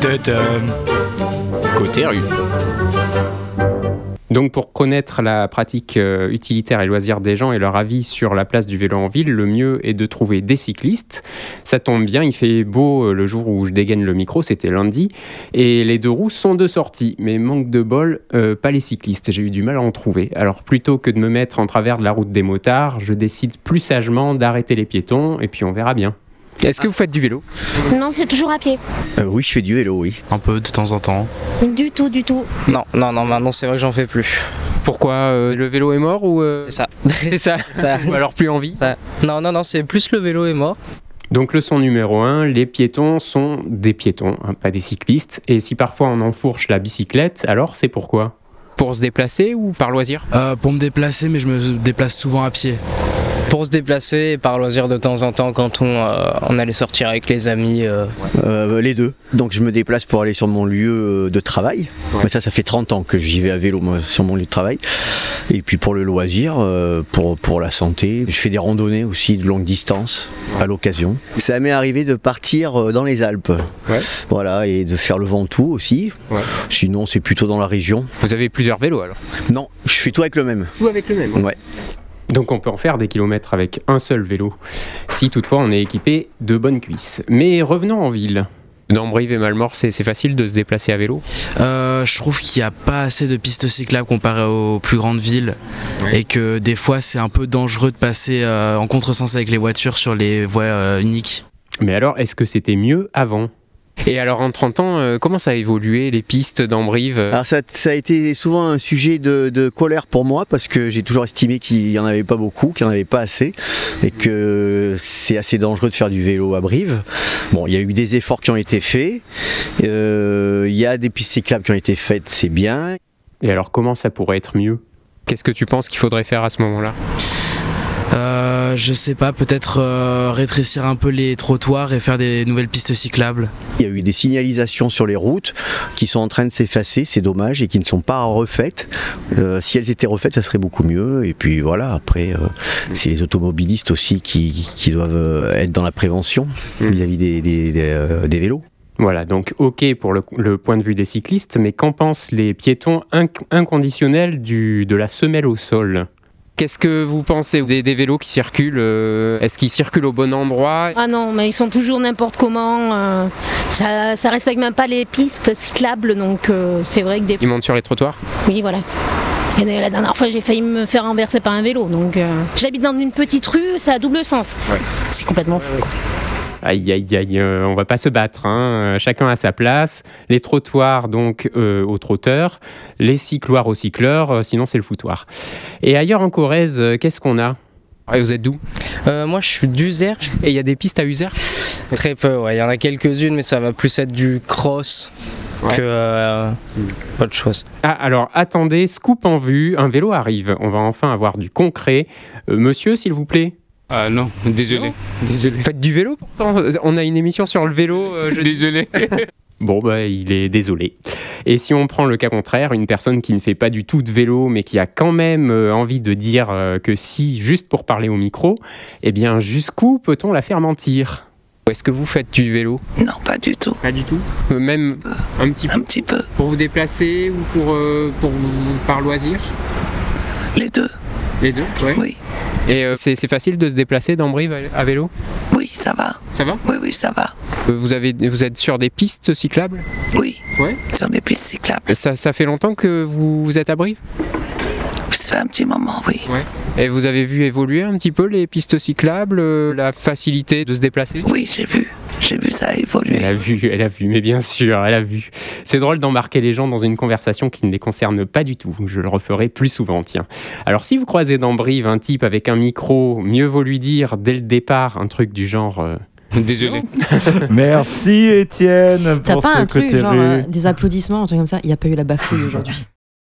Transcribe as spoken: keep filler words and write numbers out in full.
Tadam. Côté rue. Donc pour connaître la pratique euh, utilitaire et loisirs des gens et leur avis sur la place du vélo en ville, le mieux est de trouver des cyclistes. Ça tombe bien, il fait beau euh, le jour où je dégaine le micro, c'était lundi, et les deux roues sont de sortie. Mais manque de bol, euh, pas les cyclistes, j'ai eu du mal à en trouver. Alors plutôt que de me mettre en travers de la route des motards, je décide plus sagement d'arrêter les piétons, et puis on verra bien. Est-ce que vous faites du vélo ? Non, c'est toujours à pied. Euh, oui, je fais du vélo, oui. Un peu de temps en temps. Du tout, du tout. Non, non, non, maintenant c'est vrai que j'en fais plus. Pourquoi euh, le vélo est mort ou euh... C'est ça. C'est ça. ça. Ou alors plus envie ça. Non, non, non, c'est plus le vélo est mort. Donc leçon numéro un, les piétons sont des piétons, hein, pas des cyclistes. Et si parfois on enfourche la bicyclette, alors c'est pourquoi ? Pour se déplacer ou par loisir ? euh, Pour me déplacer, mais je me déplace souvent à pied. Pour se déplacer et par loisir de temps en temps quand on, euh, on allait sortir avec les amis. Euh... Euh, les deux. Donc je me déplace pour aller sur mon lieu de travail. Ouais. Mais ça, ça fait trente ans que j'y vais à vélo moi, sur mon lieu de travail. Et puis pour le loisir, euh, pour, pour la santé, je fais des randonnées aussi de longue distance à l'occasion. Ça m'est arrivé de partir dans les Alpes. Ouais. Voilà, et de faire le Ventoux aussi. Ouais. Sinon, c'est plutôt dans la région. Vous avez plusieurs vélos alors ? Non, je fais tout avec le même. Tout avec le même ? Ouais. Donc on peut en faire des kilomètres avec un seul vélo, si toutefois on est équipé de bonnes cuisses. Mais revenons en ville. Dans Brive et Malmort, c'est, c'est facile de se déplacer à vélo ? euh, Je trouve qu'il n'y a pas assez de pistes cyclables comparé aux plus grandes villes. Ouais. Et que des fois c'est un peu dangereux de passer euh, en contresens avec les voitures sur les voies euh, uniques. Mais alors, est-ce que c'était mieux avant ? Et alors en trente ans, euh, comment ça a évolué les pistes dans Brive ? Alors ça, ça a été souvent un sujet de, de colère pour moi parce que j'ai toujours estimé qu'il n'y en avait pas beaucoup, qu'il n'y en avait pas assez et que c'est assez dangereux de faire du vélo à Brive. Bon, il y a eu des efforts qui ont été faits, euh, il y a des pistes cyclables qui ont été faites, c'est bien. Et alors comment ça pourrait être mieux ? Qu'est-ce que tu penses qu'il faudrait faire à ce moment-là ? Euh, je sais pas, peut-être euh, rétrécir un peu les trottoirs et faire des nouvelles pistes cyclables. Il y a eu des signalisations sur les routes qui sont en train de s'effacer, c'est dommage, et qui ne sont pas refaites. Euh, si elles étaient refaites, ça serait beaucoup mieux. Et puis voilà, après, euh, c'est les automobilistes aussi qui, qui doivent être dans la prévention vis-à-vis des, des, des, euh, des vélos. Voilà, donc ok pour le, le point de vue des cyclistes, mais qu'en pensent les piétons inc- inconditionnels du, de la semelle au sol ? Qu'est-ce que vous pensez des, des vélos qui circulent euh, Est-ce qu'ils circulent au bon endroit ? Ah non, mais ils sont toujours n'importe comment. Euh, ça, ça respecte même pas les pistes cyclables, donc euh, c'est vrai que des... Ils montent sur les trottoirs ? Oui, voilà. Et la dernière fois, j'ai failli me faire renverser par un vélo. Donc, euh, j'habite dans une petite rue, ça a double sens. Ouais. C'est complètement fou. Quoi. Aïe, aïe, aïe, euh, on va pas se battre, hein. Chacun à sa place. Les trottoirs, donc, euh, aux trotteurs. Les cycloirs aux cycleurs, euh, sinon c'est le foutoir. Et ailleurs en Corrèze, euh, qu'est-ce qu'on a ? Et vous êtes d'où ? euh, Moi, je suis d'Uzère. Et il y a des pistes à Uzère ? Très peu, ouais. Il y en a quelques-unes, mais ça va plus être du cross ouais. que euh, mmh. autre chose. Ah, alors, attendez, scoop en vue, un vélo arrive. On va enfin avoir du concret. Euh, monsieur, s'il vous plaît ? Ah non, désolé. Non. désolé. Faites du vélo pourtant. On a une émission sur le vélo. Euh, je... Désolé. Bon, bah, il est désolé. Et si on prend le cas contraire, une personne qui ne fait pas du tout de vélo, mais qui a quand même euh, envie de dire euh, que si, juste pour parler au micro, eh bien, jusqu'où peut-on la faire mentir ? Est-ce que vous faites du vélo ? Non, pas du tout. Pas du tout ? euh, Même un, un petit peu Un petit peu. Pour vous déplacer ou pour, euh, pour par loisir ? Les deux. Les deux, ouais. Oui. Et euh, c'est, c'est facile de se déplacer dans Brive à, à vélo ? Oui, ça va. Ça va ? Oui, oui, ça va. Euh, vous, avez, vous êtes sur des pistes cyclables ? Oui, ouais. Sur des pistes cyclables. Ça, ça fait longtemps que vous, vous êtes à Brive ? Ça fait un petit moment, oui. Ouais. Et vous avez vu évoluer un petit peu les pistes cyclables, euh, la facilité de se déplacer ? Oui, j'ai vu. J'ai vu ça évoluer. Elle a vu, elle a vu, mais bien sûr, elle a vu. C'est drôle d'embarquer les gens dans une conversation qui ne les concerne pas du tout. Je le referai plus souvent, tiens. Alors, si vous croisez dans Brive un type avec un micro, mieux vaut lui dire dès le départ un truc du genre... Euh... Désolé. Merci Étienne pour T'as pas ce un truc côté genre rue. euh, des applaudissements, un truc comme ça ? Il n'y a pas eu la bafouille aujourd'hui.